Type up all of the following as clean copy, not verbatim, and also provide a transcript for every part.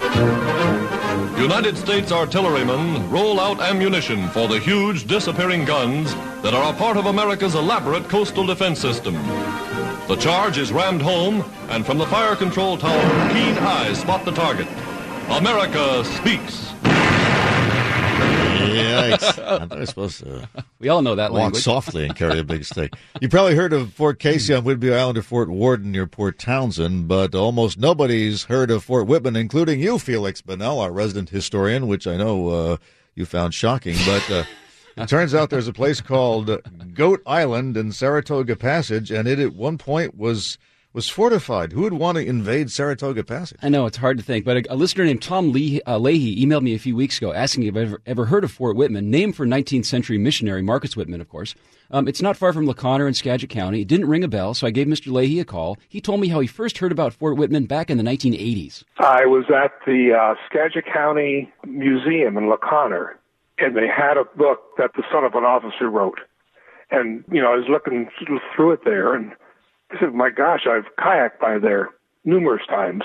United States artillerymen roll out ammunition for the huge disappearing guns that are a part of America's elaborate coastal defense system. The charge is rammed home, and from the fire control tower, keen eyes spot the target. America speaks. Yikes. I thought I was supposed to we all know that walk language. softly and carry a big stick. You probably heard of Fort Casey on Whidbey Island or Fort Worden near Port Townsend, but almost nobody's heard of Fort Whitman, including you, Felix Bonnell, our resident historian, which I know you found shocking. But it turns out there's a place called Goat Island in Saratoga Passage, and it at one point was fortified. Who would want to invade Saratoga Passage? I know, it's hard to think, but a listener named Tom Leahy emailed me a few weeks ago asking if I've ever heard of Fort Whitman, named for 19th century missionary Marcus Whitman, of course. It's not far from LaConner in Skagit County. It didn't ring a bell, so I gave Mr. Leahy a call. He told me how he first heard about Fort Whitman back in the 1980s. I was at the Skagit County Museum in LaConner, and they had a book that the son of an officer wrote. And, I was looking through it there, and I said, my gosh, I've kayaked by there numerous times.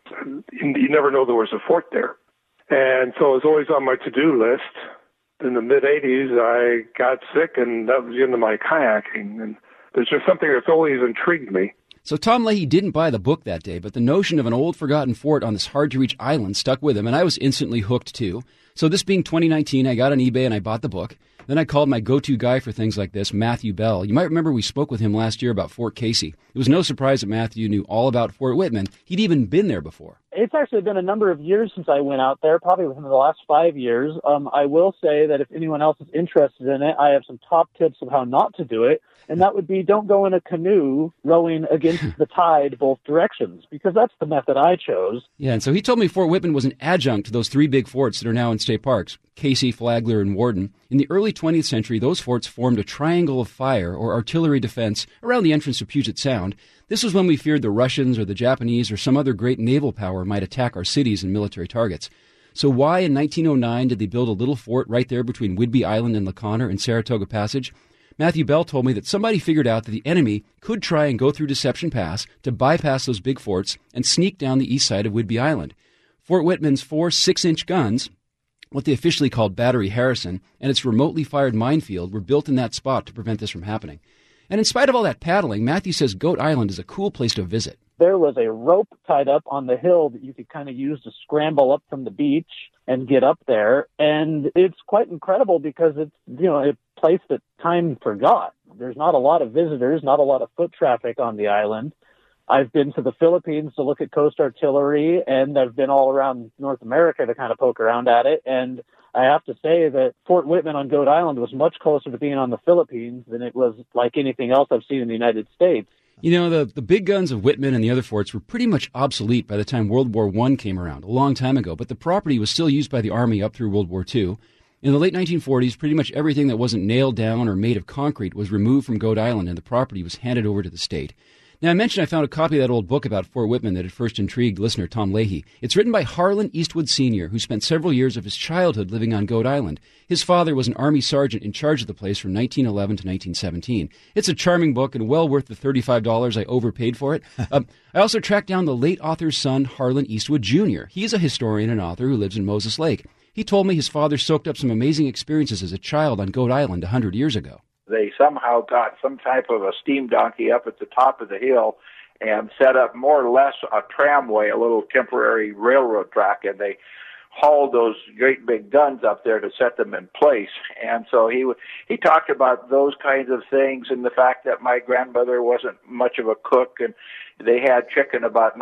You never know there was a fort there. And so it was always on my to-do list. In the mid-'80s, I got sick, and that was the end of my kayaking. And there's just something that's always intrigued me. So Tom Leahy didn't buy the book that day, but the notion of an old forgotten fort on this hard-to-reach island stuck with him, and I was instantly hooked too. So this being 2019, I got on eBay and I bought the book. Then I called my go-to guy for things like this, Matthew Bell. You might remember we spoke with him last year about Fort Casey. It was no surprise that Matthew knew all about Fort Whitman. He'd even been there before. It's actually been a number of years since I went out there, probably within the last 5 years. I will say that if anyone else is interested in it, I have some top tips of how not to do it. And that would be don't go in a canoe rowing against the tide both directions, because that's the method I chose. Yeah, and so he told me Fort Whitman was an adjunct to those three big forts that are now in state parks, Casey, Flagler, and Worden. In the early 20th century, those forts formed a triangle of fire or artillery defense around the entrance to Puget Sound. This was when we feared the Russians or the Japanese or some other great naval power might attack our cities and military targets. So why in 1909 did they build a little fort right there between Whidbey Island and LaConner in Saratoga Passage? Matthew Bell told me that somebody figured out that the enemy could try and go through Deception Pass to bypass those big forts and sneak down the east side of Whidbey Island. Fort Whitman's 4 6-inch guns, what they officially called Battery Harrison, and its remotely fired minefield were built in that spot to prevent this from happening. And in spite of all that paddling, Matthew says Goat Island is a cool place to visit. There was a rope tied up on the hill that you could kind of use to scramble up from the beach and get up there. And it's quite incredible because it's, a place that time forgot. There's not a lot of visitors, not a lot of foot traffic on the island. I've been to the Philippines to look at coast artillery, and I've been all around North America to kind of poke around at it. And I have to say that Fort Whitman on Goat Island was much closer to being on the Philippines than it was like anything else I've seen in the United States. The big guns of Whitman and the other forts were pretty much obsolete by the time World War I came around, a long time ago, but the property was still used by the Army up through World War II. In the late 1940s, pretty much everything that wasn't nailed down or made of concrete was removed from Goat Island, and the property was handed over to the state. Now, I mentioned I found a copy of that old book about Fort Whitman that had first intrigued listener Tom Leahy. It's written by Harlan Eastwood Sr., who spent several years of his childhood living on Goat Island. His father was an Army sergeant in charge of the place from 1911 to 1917. It's a charming book and well worth the $35 I overpaid for it. I also tracked down the late author's son, Harlan Eastwood Jr. He's a historian and author who lives in Moses Lake. He told me his father soaked up some amazing experiences as a child on Goat Island 100 years ago. They somehow got some type of a steam donkey up at the top of the hill and set up more or less a tramway, a little temporary railroad track, and they hauled those great big guns up there to set them in place. And so he talked about those kinds of things and the fact that my grandmother wasn't much of a cook, and they had chicken about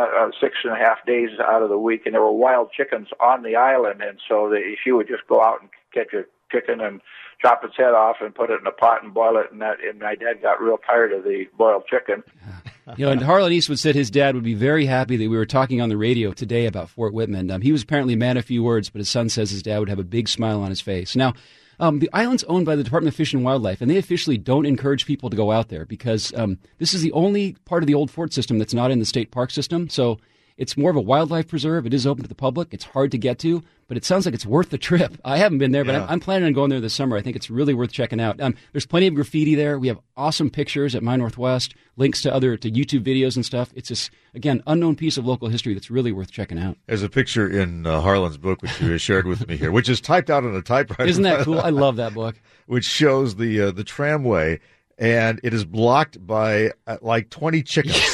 6.5 days out of the week, and there were wild chickens on the island, and so she would just go out and catch a chicken and chop its head off and put it in a pot and boil it, and my dad got real tired of the boiled chicken. And Harlan Eastwood said his dad would be very happy that we were talking on the radio today about Fort Whitman. He was apparently a man of few words, but his son says his dad would have a big smile on his face. Now, the island's owned by the Department of Fish and Wildlife, and they officially don't encourage people to go out there because this is the only part of the old fort system that's not in the state park system. So It's more of a wildlife preserve. It is open to the public. It's hard to get to, but it sounds like it's worth the trip. I haven't been there, but I'm planning on going there this summer. I think it's really worth checking out. There's plenty of graffiti there. We have awesome pictures at My Northwest, links to YouTube videos and stuff. It's this, again, unknown piece of local history that's really worth checking out. There's a picture in Harlan's book, which you shared with me here, which is typed out on a typewriter. Isn't that cool? I love that book. Which shows the tramway, and it is blocked by like 20 chickens.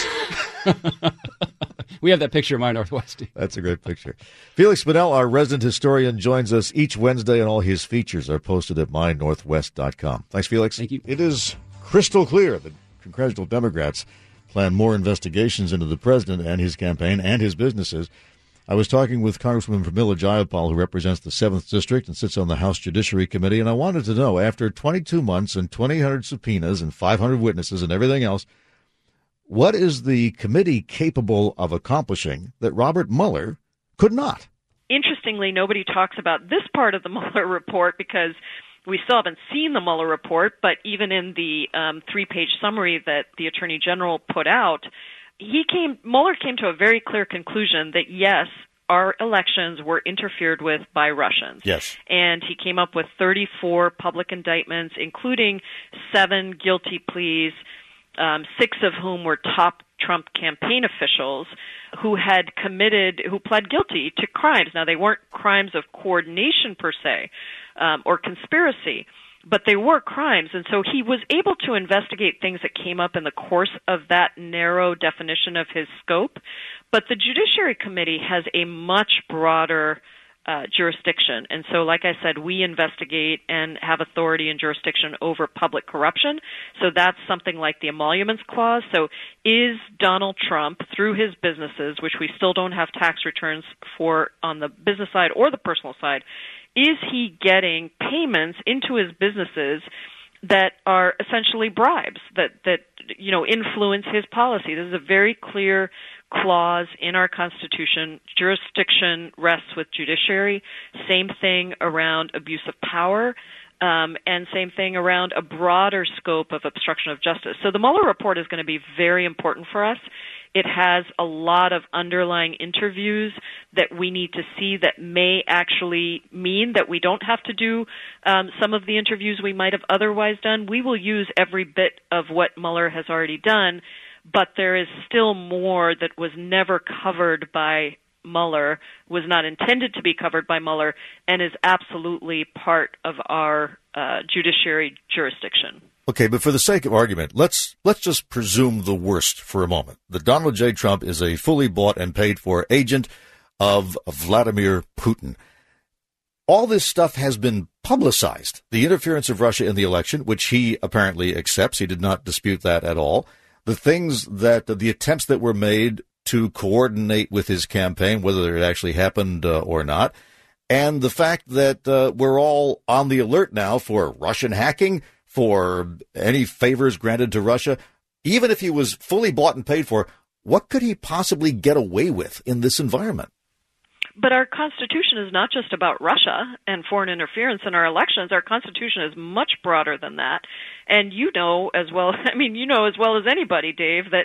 We have that picture of My Northwest. That's a great picture. Felix Bunnell, our resident historian, joins us each Wednesday, and all his features are posted at mynorthwest.com. Thanks, Felix. Thank you. It is crystal clear that congressional Democrats plan more investigations into the president and his campaign and his businesses. I was talking with Congresswoman Pramila Jayapal, who represents the 7th District and sits on the House Judiciary Committee, and I wanted to know, after 22 months and 2,800 subpoenas and 500 witnesses and everything else, what is the committee capable of accomplishing that Robert Mueller could not? Interestingly, nobody talks about this part of the Mueller report because we still haven't seen the Mueller report, but even in the 3-page summary that the Attorney General put out, Mueller came to a very clear conclusion that, yes, our elections were interfered with by Russians. Yes. And he came up with 34 public indictments, including 7 guilty pleas, 6 of whom were top Trump campaign officials who pled guilty to crimes. Now, they weren't crimes of coordination per se, or conspiracy, but they were crimes. And so he was able to investigate things that came up in the course of that narrow definition of his scope. But the Judiciary Committee has a much broader jurisdiction. And so, like I said, we investigate and have authority and jurisdiction over public corruption. So that's something like the Emoluments Clause. So is Donald Trump, through his businesses, which we still don't have tax returns for on the business side or the personal side, is he getting payments into his businesses that are essentially bribes that influence his policy? This is a very clear clause in our Constitution. Jurisdiction rests with judiciary. Same thing around abuse of power, and same thing around a broader scope of obstruction of justice. So the Mueller report is going to be very important for us. It has a lot of underlying interviews that we need to see that may actually mean that we don't have to do some of the interviews we might have otherwise done. We will use every bit of what Mueller has already done, but there is still more that was never covered by Mueller, was not intended to be covered by Mueller, and is absolutely part of our judiciary jurisdiction. Okay, but for the sake of argument, let's just presume the worst for a moment. That Donald J. Trump is a fully bought and paid for agent of Vladimir Putin. All this stuff has been publicized. The interference of Russia in the election, which he apparently accepts. He did not dispute that at all. The attempts that were made to coordinate with his campaign, whether it actually happened or not. And the fact that we're all on the alert now for Russian hacking, for any favors granted to Russia. Even if he was fully bought and paid for, what could he possibly get away with in this environment? But our Constitution is not just about Russia and foreign interference in our elections. Our Constitution is much broader than that. And you know as well as anybody, Dave, that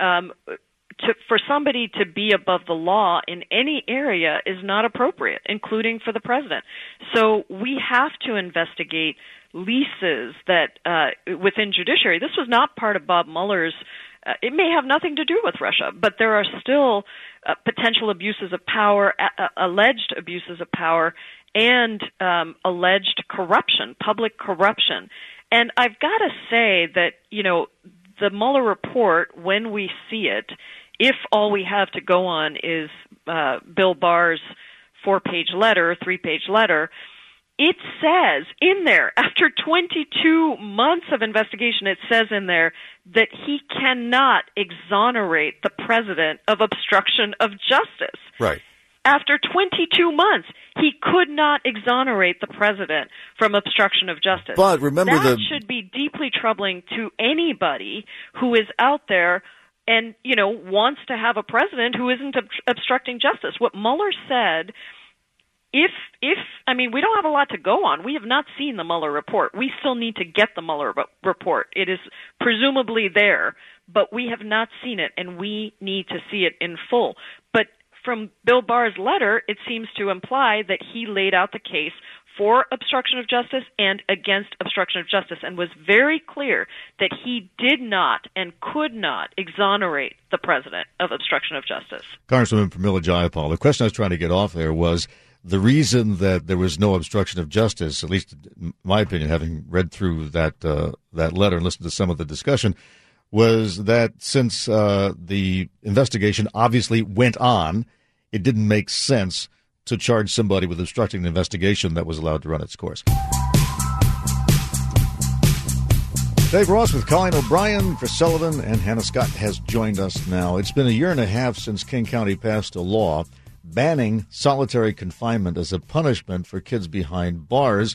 for somebody to be above the law in any area is not appropriate, including for the president. So we have to investigate leases that within judiciary. This was not part of Bob Mueller's. It may have nothing to do with Russia, but there are still potential abuses of power, alleged abuses of power, and alleged corruption, public corruption. And I've got to say that, the Mueller report, when we see it, if all we have to go on is Bill Barr's 4-page letter, 3-page letter, it says in there, after 22 months of investigation, it says in there that he cannot exonerate the president of obstruction of justice. Right. After 22 months, he could not exonerate the president from obstruction of justice. But remember, that should be deeply troubling to anybody who is out there and, wants to have a president who isn't obstructing justice. What Mueller said we don't have a lot to go on. We have not seen the Mueller report. We still need to get the Mueller report. It is presumably there, but we have not seen it, and we need to see it in full. But from Bill Barr's letter, it seems to imply that he laid out the case for obstruction of justice and against obstruction of justice, and was very clear that he did not and could not exonerate the president of obstruction of justice. Congresswoman Pramila Jayapal, the question I was trying to get off there was the reason that there was no obstruction of justice, at least in my opinion, having read through that letter and listened to some of the discussion, was that since the investigation obviously went on, it didn't make sense to charge somebody with obstructing an investigation that was allowed to run its course. Dave Ross with Colleen O'Brien, Chris Sullivan, and Hannah Scott has joined us now. It's been a year and a half since King County passed a law banning solitary confinement as a punishment for kids behind bars.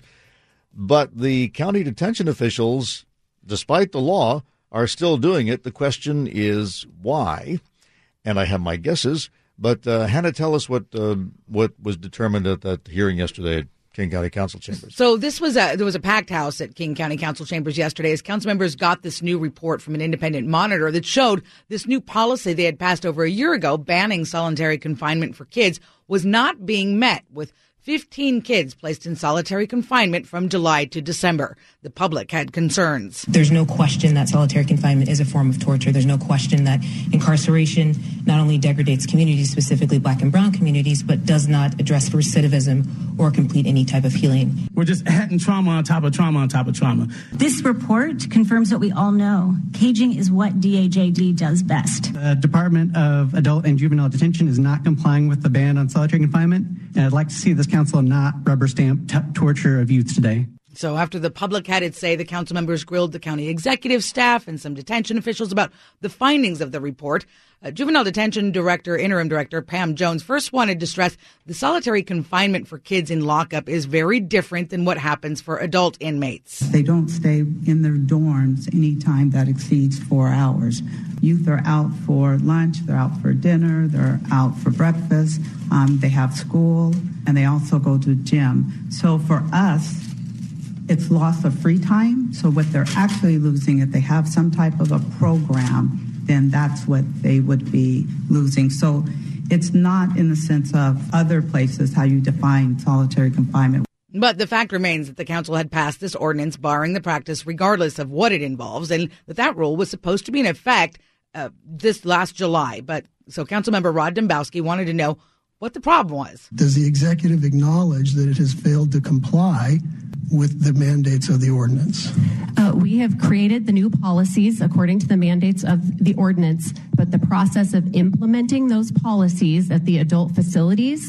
But the county detention officials, despite the law, are still doing it. The question is why? And I have my guesses. But Hannah, tell us what was determined at that hearing yesterday at King County Council Chambers. So there was a packed house at King County Council Chambers yesterday as council members got this new report from an independent monitor that showed this new policy they had passed over a year ago banning solitary confinement for kids was not being met, with 15 kids placed in solitary confinement from July to December. The public had concerns. There's no question that solitary confinement is a form of torture. There's no question that incarceration not only degrades communities, specifically black and brown communities, but does not address recidivism or complete any type of healing. We're just adding trauma on top of trauma on top of trauma. This report confirms what we all know. Caging is what DAJD does best. The Department of Adult and Juvenile Detention is not complying with the ban on solitary confinement, and I'd like to see this council not rubber stamp torture of youth today. So after the public had its say, the council members grilled the county executive staff and some detention officials about the findings of the report. Juvenile Detention Interim Director Pam Jones first wanted to stress the solitary confinement for kids in lockup is very different than what happens for adult inmates. They don't stay in their dorms any time that exceeds 4 hours. Youth are out for lunch, they're out for dinner, they're out for breakfast, they have school, and they also go to the gym. So for us, it's loss of free time. So what they're actually losing, if they have some type of a program, then that's what they would be losing. So it's not in the sense of other places how you define solitary confinement. But the fact remains that the council had passed this ordinance barring the practice regardless of what it involves, and that rule was supposed to be in effect this last July. But so Councilmember Rod Dembowski wanted to know what the problem was. Does the executive acknowledge that it has failed to comply with the mandates of the ordinance? We have created the new policies according to the mandates of the ordinance, but the process of implementing those policies at the adult facilities,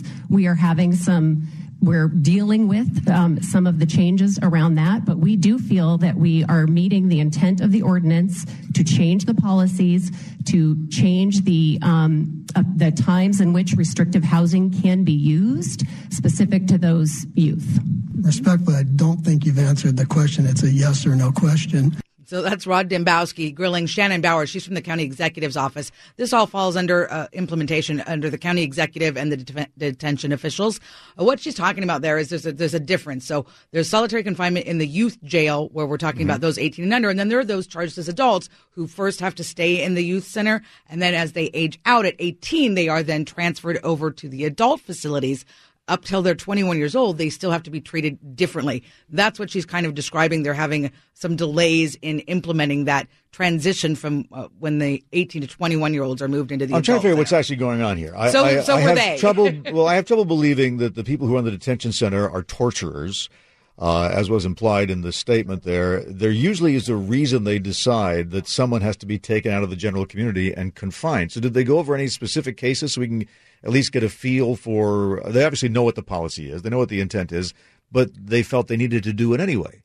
we're dealing with some of the changes around that, but we do feel that we are meeting the intent of the ordinance to change the policies, to change the times in which restrictive housing can be used specific to those youth. Respectfully, I don't think you've answered the question. It's a yes or no question. So that's Rod Dembowski grilling Shannon Bauer. She's from the county executive's office. This all falls under implementation under the county executive and the detention officials. What she's talking about there is there's a difference. So there's solitary confinement in the youth jail where we're talking about those 18 and under. And then there are those charged as adults who first have to stay in the youth center. And then as they age out at 18, they are then transferred over to the adult facilities. Up till they're 21 years old, they still have to be treated differently. That's what she's kind of describing. They're having some delays in implementing that transition from when the 18 to 21-year-olds are moved into the adult. I'm trying to figure out what's actually going on here. I have trouble believing that the people who run the detention center are torturers, as was implied in the statement there. There usually is a reason they decide that someone has to be taken out of the general community and confined. So did they go over any specific cases so we can at least get a feel for – they obviously know what the policy is. They know what the intent is, but they felt they needed to do it anyway.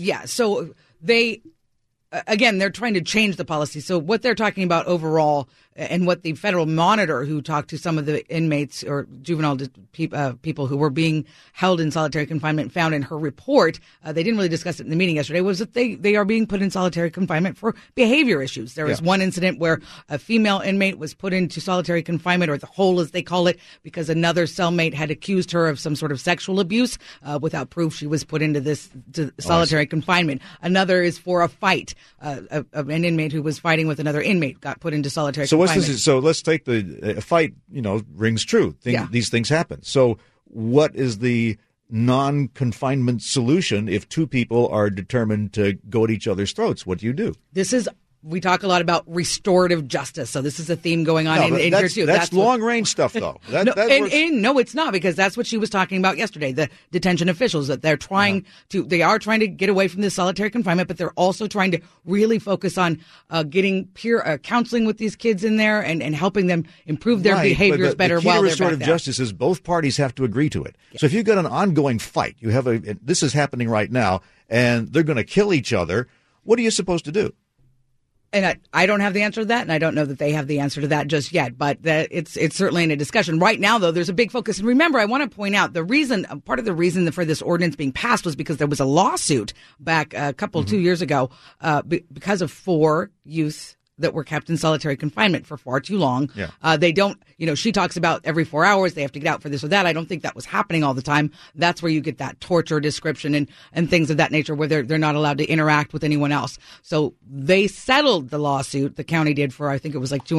So they're trying to change the policy. So what they're talking about overall and what the federal monitor who talked to some of the inmates or juvenile people who were being held in solitary confinement found in her report, they didn't really discuss it in the meeting yesterday, was that they are being put in solitary confinement for behavior issues. There was one incident where a female inmate was put into solitary confinement, or the hole as they call it, because another cellmate had accused her of some sort of sexual abuse. Without proof, she was put into solitary confinement. Another is for a fight. An inmate who was fighting with another inmate got put into solitary confinement. So let's take a fight, rings true. These things happen. So what is the non-confinement solution if two people are determined to go at each other's throats? What do you do? We talk a lot about restorative justice, so this is a theme going on in here too. That's long-range stuff, though. No, it's not, because that's what she was talking about yesterday. The detention officials, that they're trying they are trying to get away from this solitary confinement, but they're also trying to really focus on getting peer counseling with these kids in there and helping them improve their behaviors better the key while to they're restorative back there. justice is both parties have to agree to it. Yeah. So if you've got an ongoing fight, this is happening right now, and they're going to kill each other, what are you supposed to do? And I don't have the answer to that, and I don't know that they have the answer to that just yet. But it's certainly in a discussion right now. Though there's a big focus, and remember, I want to point out part of the reason for this ordinance being passed was because there was a lawsuit back 2 years ago because of 4 youth that were kept in solitary confinement for far too long. Yeah. They don't, she talks about every 4 hours they have to get out for this or that. I don't think that was happening all the time. That's where you get that torture description and things of that nature where they're not allowed to interact with anyone else. So they settled the lawsuit, the county did, for I think it was like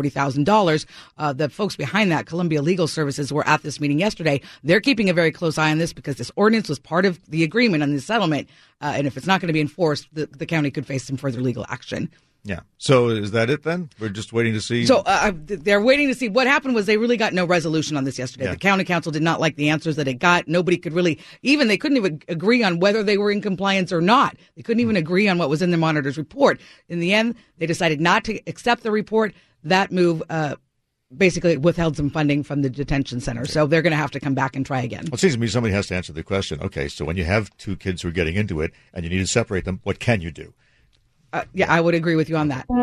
$240,000. The folks behind that, Columbia Legal Services, were at this meeting yesterday. They're keeping a very close eye on this because this ordinance was part of the agreement on the settlement. And if it's not going to be enforced, the county could face some further legal action. Yeah. So is that it then? We're just waiting to see. So they're waiting to see. What happened was they really got no resolution on this yesterday. Yeah. The county council did not like the answers that it got. Nobody could really, they couldn't even agree on whether they were in compliance or not. They couldn't even agree on what was in the monitor's report. In the end, they decided not to accept the report. That move basically withheld some funding from the detention center. So they're going to have to come back and try again. Well, it seems to me somebody has to answer the question. Okay, so when you have 2 kids who are getting into it and you need to separate them, what can you do? I would agree with you on that.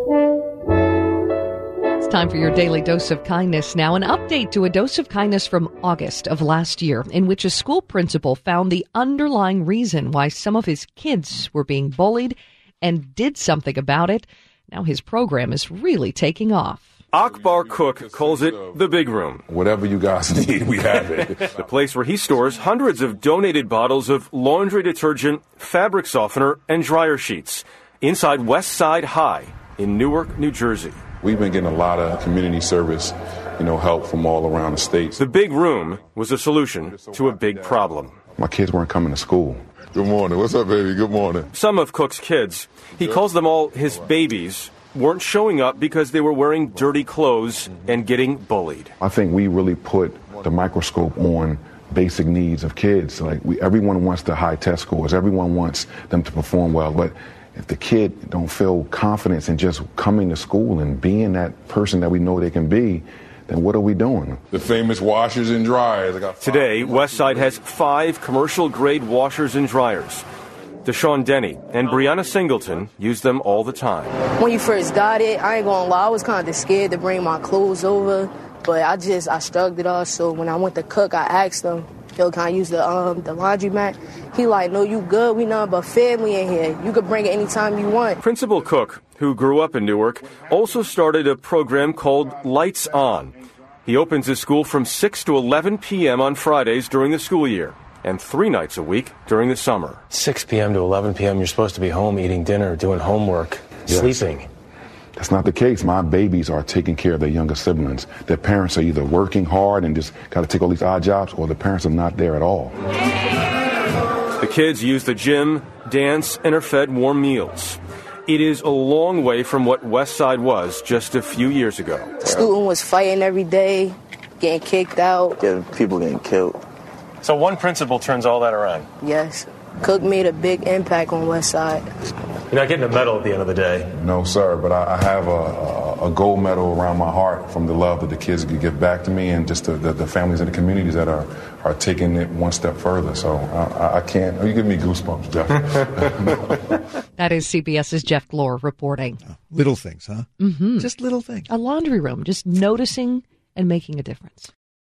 It's time for your daily dose of kindness now. An update to a dose of kindness from August of last year, in which a school principal found the underlying reason why some of his kids were being bullied and did something about it. Now his program is really taking off. Akbar Cook calls it the big room. Whatever you guys need, we have it. The place where he stores hundreds of donated bottles of laundry detergent, fabric softener, and dryer sheets inside West Side High in Newark, New Jersey. We've been getting a lot of community service, help from all around the state. The big room was a solution to a big problem. My kids weren't coming to school. Good morning. What's up, baby? Good morning. Some of Cook's kids, he calls them all his babies, weren't showing up because they were wearing dirty clothes and getting bullied. I think we really put the microscope on basic needs of kids. Everyone wants the high test scores. Everyone wants them to perform well. But if the kid don't feel confidence in just coming to school and being that person that we know they can be, then what are we doing? The famous washers and dryers. Today, Westside has 5 commercial-grade washers and dryers. Deshaun Denny and Brianna Singleton use them all the time. When you first got it, I ain't gonna lie, I was kind of scared to bring my clothes over, but I shrugged it off. So when I went to cook, I asked them, yo, can I use the laundromat? He like, no, you good. We nothing but family in here. You could bring it anytime you want. Principal Cook, who grew up in Newark, also started a program called Lights On. He opens his school from 6 to 11 p.m. on Fridays during the school year and 3 nights a week during the summer. 6 p.m. to 11 p.m., you're supposed to be home eating dinner, doing homework, sleeping. That's not the case. My babies are taking care of their younger siblings. Their parents are either working hard and just got to take all these odd jobs, or the parents are not there at all. The kids use the gym, dance, and are fed warm meals. It is a long way from what Westside was just a few years ago. Student was fighting every day, getting kicked out. Yeah, people getting killed. So one principal turns all that around? Yes. Cook made a big impact on Westside. You're not getting a medal at the end of the day. No, sir, but I have a a gold medal around my heart from the love that the kids could give back to me, and just the families and the communities that are taking it one step further. So I can't. You give me goosebumps, Jeff. That is CBS's Jeff Glor reporting. Little things, huh? Mm-hmm. Just little things. A laundry room, just noticing and making a difference.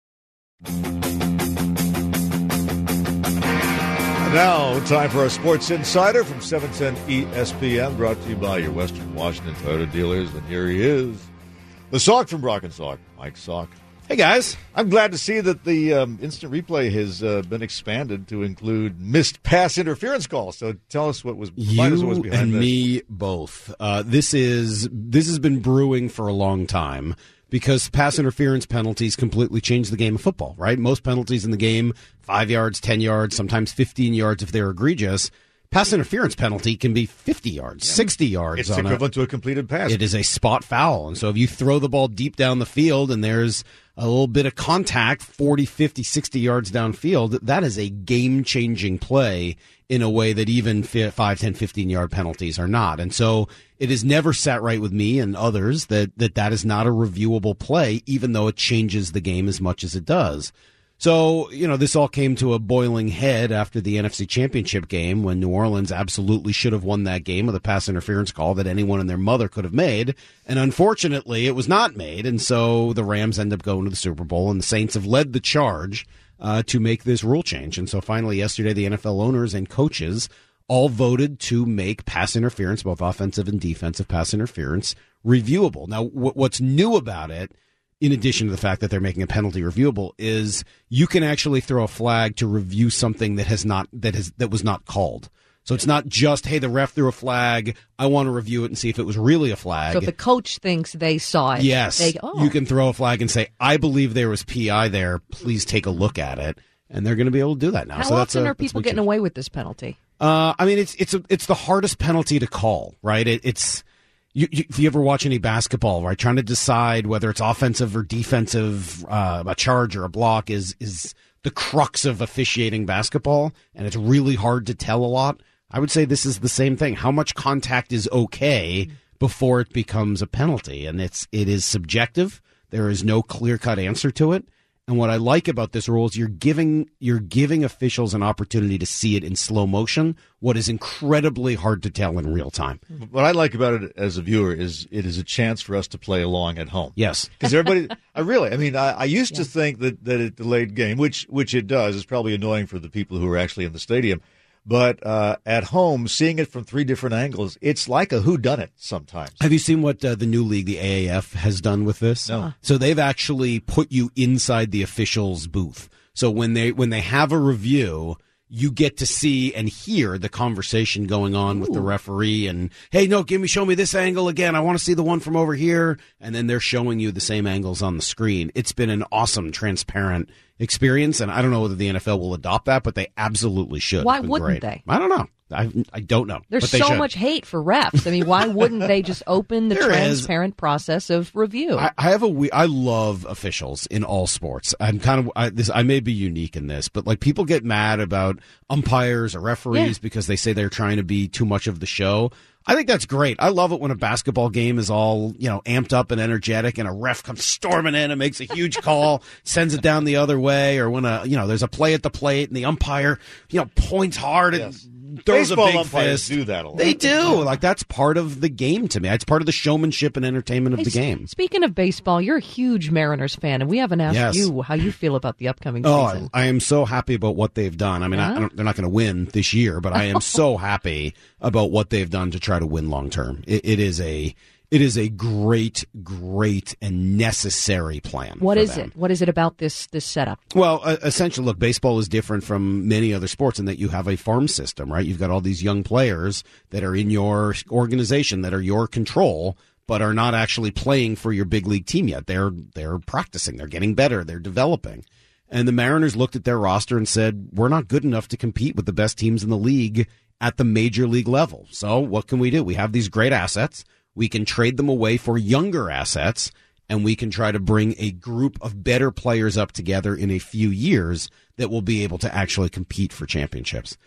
Now, time for our Sports Insider from 710 ESPN, brought to you by your Western Washington Toyota dealers. And here he is, the Sock from Brock and Sock, Mike Sock. Hey, guys. I'm glad to see that the instant replay has been expanded to include missed pass interference calls. So tell us what was behind this. You and me both. This has been brewing for a long time, because pass interference penalties completely change the game of football, right? Most penalties in the game, 5 yards, 10 yards, sometimes 15 yards if they're egregious. Pass interference penalty can be 50 yards, 60 yards. It's equivalent to a completed pass. It is a spot foul. And so if you throw the ball deep down the field and there's a little bit of contact 40, 50, 60 yards downfield, that is a game-changing play in a way that even 5, 10, 15-yard penalties are not. And so it has never sat right with me and others that is not a reviewable play, even though it changes the game as much as it does. So, this all came to a boiling head after the NFC Championship game, when New Orleans absolutely should have won that game with a pass interference call that anyone and their mother could have made. And unfortunately, it was not made. And so the Rams end up going to the Super Bowl, and the Saints have led the charge to make this rule change. And so finally yesterday, the NFL owners and coaches all voted to make pass interference, both offensive and defensive pass interference, reviewable. Now, what's new about it, in addition to the fact that they're making a penalty reviewable, is you can actually throw a flag to review something that was not called. So it's not just, hey, the ref threw a flag, I want to review it and see if it was really a flag. So if the coach thinks they saw it, yes, you can throw a flag and say, I believe there was PI there, please take a look at it. And they're going to be able to do that now. How often are people getting away with this penalty? It's the hardest penalty to call, right? If you ever watch any basketball, right, trying to decide whether it's offensive or defensive, a charge or a block is the crux of officiating basketball, and it's really hard to tell a lot. I would say this is the same thing. How much contact is okay before it becomes a penalty? And it is subjective. There is no clear-cut answer to it. And what I like about this rule is you're giving officials an opportunity to see it in slow motion, what is incredibly hard to tell in real time. What I like about it as a viewer is it is a chance for us to play along at home. Yes. Because everybody, I used to think that it delayed game, which it does. It's probably annoying for the people who are actually in the stadium. But at home, seeing it from three different angles, it's like a whodunit sometimes. Have you seen what the new league, the AAF, has done with this? No. So they've actually put you inside the official's booth. So when they have a review, you get to see and hear the conversation going on with the referee. And, hey, no, show me this angle again. I want to see the one from over here. And then they're showing you the same angles on the screen. It's been an awesome, transparent experience, and I don't know whether the NFL will adopt that, but they absolutely should. Why wouldn't they? I don't know. I don't know. There's so much hate for refs. I mean, why wouldn't they just open the transparent process of review? I love officials in all sports. I may be unique in this, but like people get mad about umpires or referees because they say they're trying to be too much of the show. I think that's great. I love it when a basketball game is all, amped up and energetic and a ref comes storming in and makes a huge call, sends it down the other way, or when there's a play at the plate and the umpire, points hard and throws Baseball a big umpires fist. do that a lot. They do. Like, that's part of the game to me. It's part of the showmanship and entertainment of the game. Speaking of baseball, you're a huge Mariners fan, and we haven't asked you how you feel about the upcoming season. I am so happy about what they've done. I mean, they're not going to win this year, but I am so happy about what they've done to try to win long term. It is a great, great, and necessary plan. What is it? What is it about this setup? Well, essentially, look, baseball is different from many other sports in that you have a farm system, right? You've got all these young players that are in your organization that are your control, but are not actually playing for your big league team yet. They're practicing. They're getting better. They're developing. And the Mariners looked at their roster and said, we're not good enough to compete with the best teams in the league at the major league level. So what can we do? We have these great assets. We can trade them away for younger assets, and we can try to bring a group of better players up together in a few years that will be able to actually compete for championships.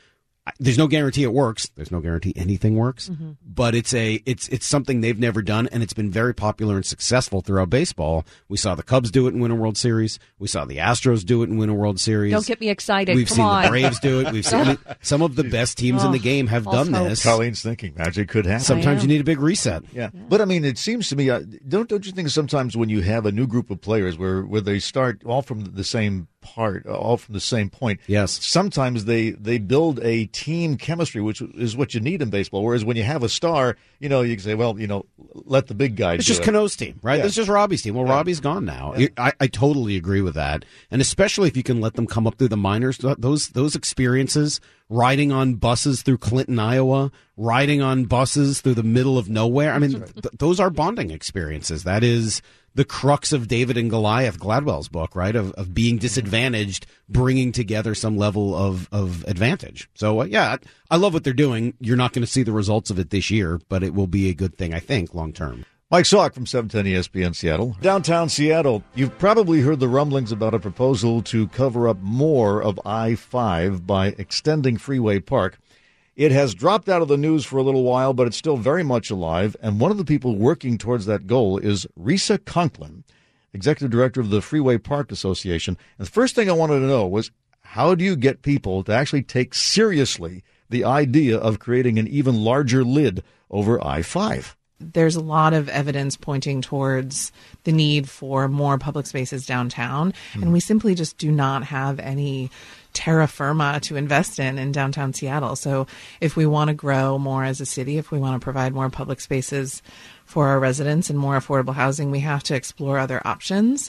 There's no guarantee it works. There's no guarantee anything works, but it's something they've never done, and it's been very popular and successful throughout baseball. We saw the Cubs do it and win a World Series. We saw the Astros do it and win a World Series. Don't get me excited. We've Come seen on. the Braves do it. We've seen some of the best teams in the game have done this. Colleen's thinking magic could happen. Sometimes you need a big reset. Yeah. But I mean, it seems to me, don't you think sometimes when you have a new group of players where they start all from the same all from the same point. Yes. Sometimes they build a team chemistry, which is what you need in baseball. Whereas when you have a star, you can say, well, let the big guy do it. It's just Cano's team, right? Yeah. It's just Robbie's team. Well, Robbie's gone now. Yeah. I totally agree with that. And especially if you can let them come up through the minors, those experiences, riding on buses through Clinton, Iowa, riding on buses through the middle of nowhere. I mean, those are bonding experiences. That is the crux of David and Goliath, Gladwell's book, right? Of being disadvantaged, bringing together some level of advantage. So, I love what they're doing. You're not going to see the results of it this year, but it will be a good thing, I think, long term. Mike Salk from 710 ESPN Seattle. Downtown Seattle, you've probably heard the rumblings about a proposal to cover up more of I-5 by extending Freeway Park. It has dropped out of the news for a little while, but it's still very much alive. And one of the people working towards that goal is Risa Conklin, executive director of the Freeway Park Association. And the first thing I wanted to know was, how do you get people to actually take seriously the idea of creating an even larger lid over I-5? There's a lot of evidence pointing towards the need for more public spaces downtown, and we simply just do not have any terra firma to invest in downtown Seattle. So if we want to grow more as a city, if we want to provide more public spaces for our residents and more affordable housing, we have to explore other options.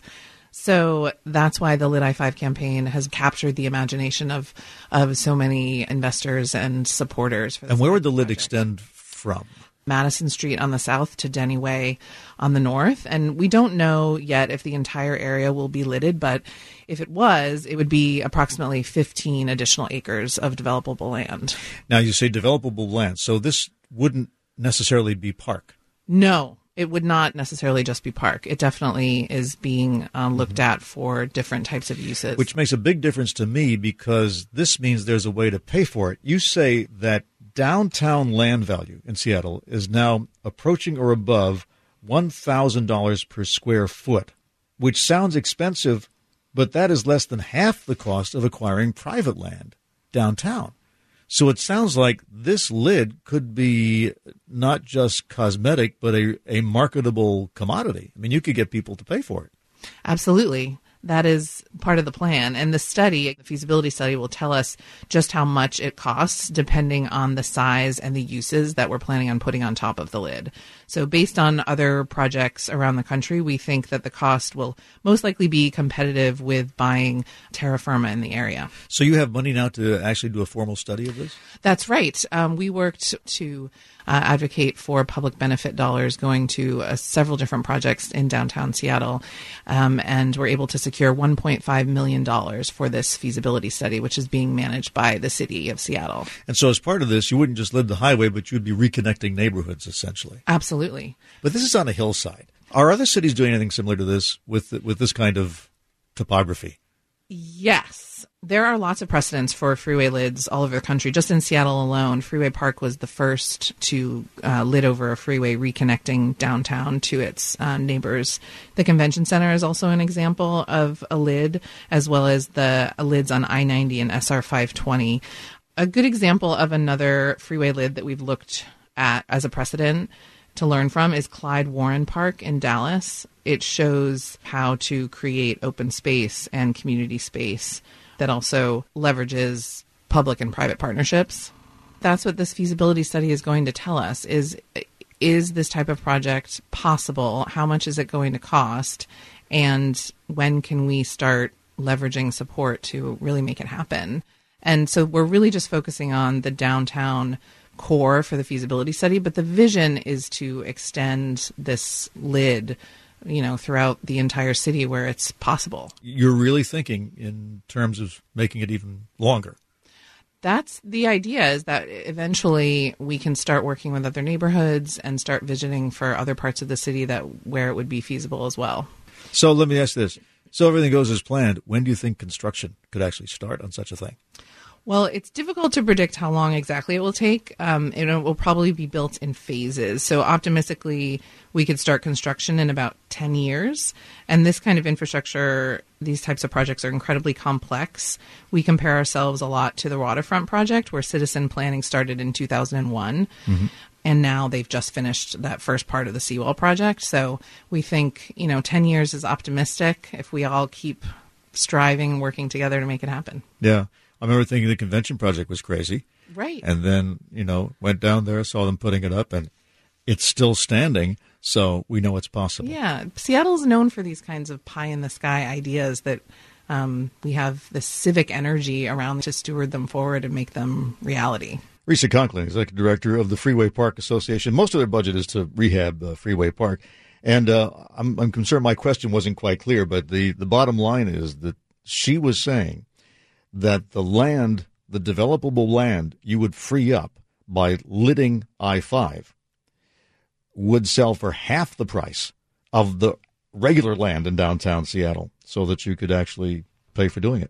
So that's why the Lit I-5 campaign has captured the imagination of so many investors and supporters. And where would the lid extend from? Madison Street on the south to Denny Way on the north. And we don't know yet if the entire area will be lidded, but if it was, it would be approximately 15 additional acres of developable land. Now, you say developable land, so this wouldn't necessarily be park. No, it would not necessarily just be park. It definitely is being looked at for different types of uses. Which makes a big difference to me, because this means there's a way to pay for it. You say that downtown land value in Seattle is now approaching or above $1,000 per square foot, which sounds expensive, but that is less than half the cost of acquiring private land downtown. So it sounds like this lid could be not just cosmetic, but a marketable commodity. I mean, you could get people to pay for it. Absolutely. That is part of the plan. And the feasibility study will tell us just how much it costs depending on the size and the uses that we're planning on putting on top of the lid. So based on other projects around the country, we think that the cost will most likely be competitive with buying terra firma in the area. So you have money now to actually do a formal study of this? That's right. We worked to advocate for public benefit dollars going to several different projects in downtown Seattle, and we're able to secure $1.5 million for this feasibility study, which is being managed by the city of Seattle. And so as part of this, you wouldn't just lid the highway, but you'd be reconnecting neighborhoods, essentially. Absolutely. But this is on a hillside. Are other cities doing anything similar to this with this kind of topography? Yes. There are lots of precedents for freeway lids all over the country. Just in Seattle alone, Freeway Park was the first to lid over a freeway, reconnecting downtown to its neighbors. The Convention Center is also an example of a lid, as well as the lids on I-90 and SR 520. A good example of another freeway lid that we've looked at as a precedent to learn from is Clyde Warren Park in Dallas. It shows how to create open space and community space that also leverages public and private partnerships. That's what this feasibility study is going to tell us is this type of project possible? How much is it going to cost? And when can we start leveraging support to really make it happen? And so we're really just focusing on the downtown core for the feasibility study, but the vision is to extend this lid throughout the entire city where it's possible. You're really thinking in terms of making it even longer. That's the idea, is that eventually we can start working with other neighborhoods and start visioning for other parts of the city where it would be feasible as well. So let me ask this. So everything goes as planned. When do you think construction could actually start on such a thing? Well, it's difficult to predict how long exactly it will take. It will probably be built in phases. So optimistically, we could start construction in about 10 years. And this kind of infrastructure, these types of projects are incredibly complex. We compare ourselves a lot to the Waterfront project, where citizen planning started in 2001. Mm-hmm. And now they've just finished that first part of the seawall project. So we think, 10 years is optimistic if we all keep striving and working together to make it happen. Yeah. I remember thinking the convention project was crazy. Right. And then, went down there, saw them putting it up, and it's still standing, so we know it's possible. Yeah. Seattle's known for these kinds of pie-in-the-sky ideas that we have this civic energy around to steward them forward and make them reality. Risa Conklin, Executive Director of the Freeway Park Association. Most of their budget is to rehab Freeway Park. And I'm concerned my question wasn't quite clear, but the bottom line is that she was saying that the land, the developable land you would free up by lidding I-5 would sell for half the price of the regular land in downtown Seattle so that you could actually pay for doing it.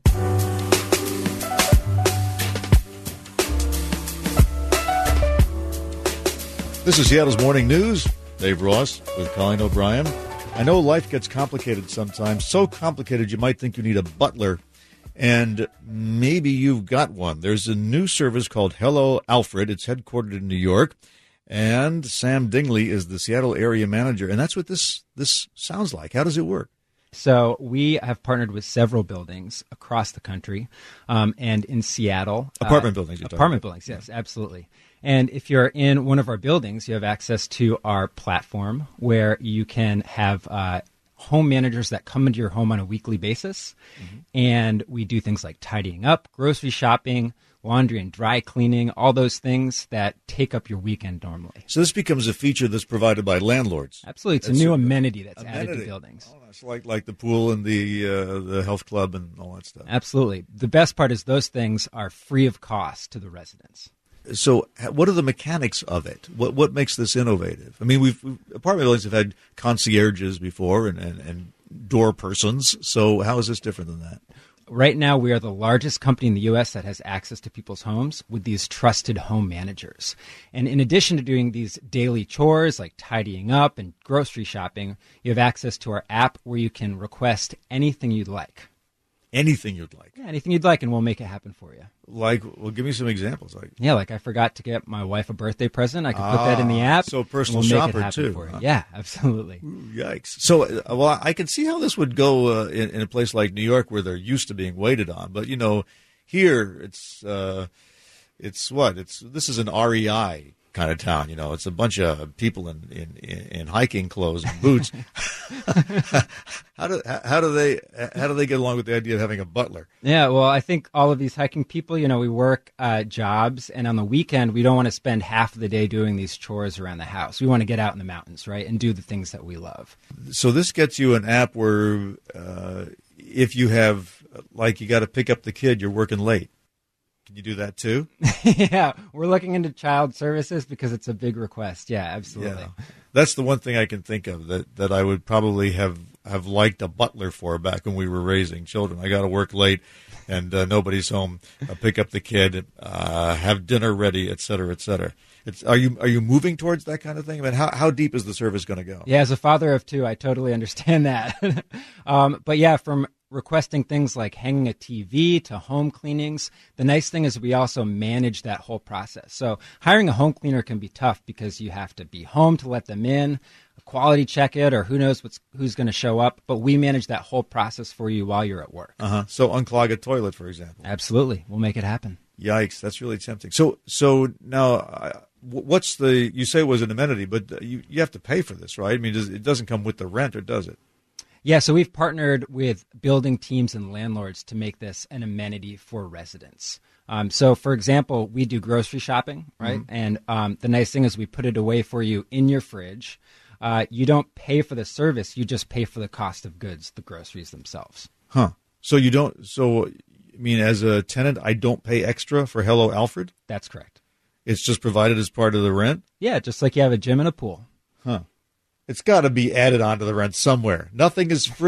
This is Seattle's Morning News. Dave Ross with Colleen O'Brien. I know life gets complicated sometimes, so complicated you might think you need a butler. And maybe you've got one. There's a new service called Hello Alfred. It's headquartered in New York. And Sam Dingley is the Seattle area manager. And that's what this sounds like. How does it work? So we have partnered with several buildings across the country and in Seattle. Apartment buildings, you're talking Apartment about. buildings, yes, absolutely. And if you're in one of our buildings, you have access to our platform where you can have home managers that come into your home on a weekly basis. Mm-hmm. And we do things like tidying up, grocery shopping, laundry and dry cleaning, all those things that take up your weekend normally. So this becomes a feature that's provided by landlords. Absolutely. It's a new amenity that's added to buildings. Oh, it's like the pool and the health club and all that stuff. Absolutely. The best part is those things are free of cost to the residents. So what are the mechanics of it? What makes this innovative? I mean, we've apartment buildings have had concierges before and door persons. So how is this different than that? Right now, we are the largest company in the U.S. that has access to people's homes with these trusted home managers. And in addition to doing these daily chores like tidying up and grocery shopping, you have access to our app where you can request anything you'd like. Anything you'd like? Yeah, anything you'd like, and we'll make it happen for you. Like, well, give me some examples. Like I forgot to get my wife a birthday present. I could put that in the app. So personal we'll shopper, make it happen too. for you. Yeah, absolutely. Ooh, yikes. So, well, I can see how this would go in a place like New York where they're used to being waited on. But, here it's what? This is an REI kind of town. It's a bunch of people in hiking clothes and boots. How do they get along with the idea of having a butler? Yeah, well, I think all of these hiking people, we work jobs, and on the weekend we don't want to spend half of the day doing these chores around the house. We want to get out in the mountains, right, and do the things that we love. So this gets you an app where if you have, you got to pick up the kid, you're working late. Can you do that too? Yeah, we're looking into child services because it's a big request. Yeah, absolutely. Yeah. That's the one thing I can think of that I would probably have liked a butler for back when we were raising children. I got to work late and nobody's home. Pick up the kid, have dinner ready, et cetera, et cetera. Are you moving towards that kind of thing? I mean, how deep is the service going to go? Yeah, as a father of two, I totally understand that. But yeah, from requesting things like hanging a TV to home cleanings, the nice thing is we also manage that whole process. So hiring a home cleaner can be tough because you have to be home to let them in, quality check it, or who knows who's going to show up. But we manage that whole process for you while you're at work. Uh-huh. So unclog a toilet, for example. Absolutely. We'll make it happen. Yikes. That's really tempting. So now what's you say it was an amenity, but you have to pay for this, right? I mean, it doesn't come with the rent, or does it? Yeah, so we've partnered with building teams and landlords to make this an amenity for residents. So, for example, we do grocery shopping, right? Mm-hmm. And the nice thing is we put it away for you in your fridge. You don't pay for the service. You just pay for the cost of goods, the groceries themselves. Huh. So you don't – so, I mean, as a tenant, I don't pay extra for Hello Alfred? That's correct. It's just provided as part of the rent? Yeah, just like you have a gym and a pool. Huh. It's got to be added onto the rent somewhere. Nothing is free.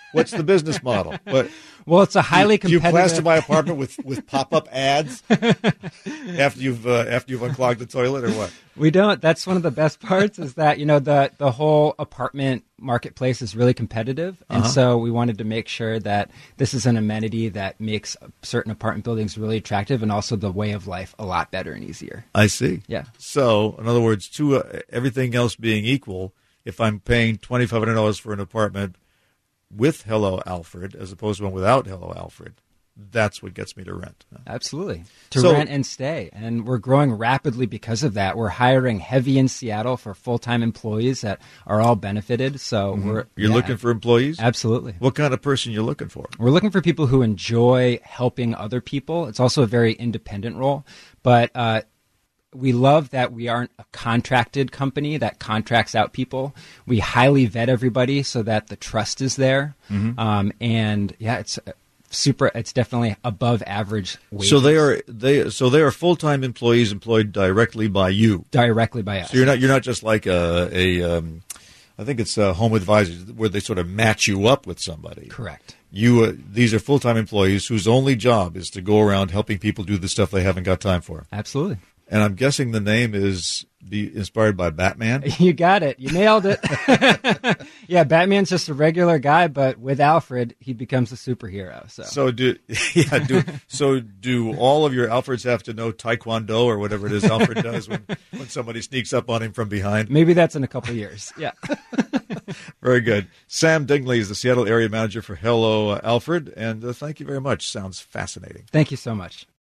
What's the business model? Well, it's a highly Do you competitive. plaster my apartment with pop-up ads after you've unclogged the toilet, or what? We don't. That's one of the best parts is that, the whole apartment marketplace is really competitive. And so we wanted to make sure that this is an amenity that makes certain apartment buildings really attractive and also the way of life a lot better and easier. I see. Yeah. So, in other words, everything else being equal, if I'm paying $2,500 for an apartment with Hello Alfred as opposed to one without Hello Alfred, that's what gets me to rent. Absolutely. To rent and stay. And we're growing rapidly because of that. We're hiring heavy in Seattle for full-time employees that are all benefited. So You're looking for employees? Absolutely. What kind of person you looking for? We're looking for people who enjoy helping other people. It's also a very independent role. But we love that we aren't a contracted company that contracts out people. We highly vet everybody so that the trust is there. It's definitely above average wages. So they are full-time employees employed directly by you. Directly by us. So you're not just like I think it's Home Advisors where they sort of match you up with somebody. Correct. These are full-time employees whose only job is to go around helping people do the stuff they haven't got time for. Absolutely. And I'm guessing the name is inspired by Batman? You got it. You nailed it. Yeah, Batman's just a regular guy, but with Alfred, he becomes a superhero. So do all of your Alfreds have to know Taekwondo or whatever it is Alfred does when somebody sneaks up on him from behind? Maybe that's in a couple of years. Yeah. Very good. Sam Dingley is the Seattle area manager for Hello Alfred, and thank you very much. Sounds fascinating. Thank you so much.